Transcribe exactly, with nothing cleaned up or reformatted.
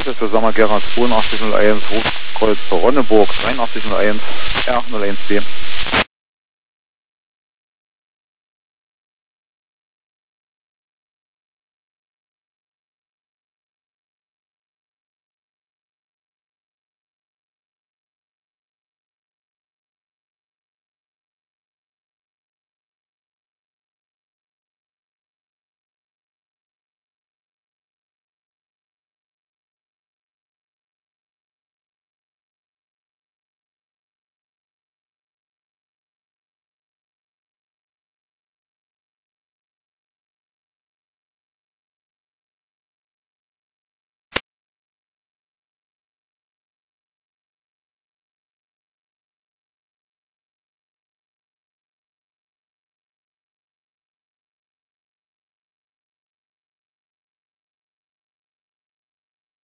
Basis für Sommergera zweiundachtzig null eins, Rufkreuz Ronneburg dreiundachtzig null eins, R null eins B.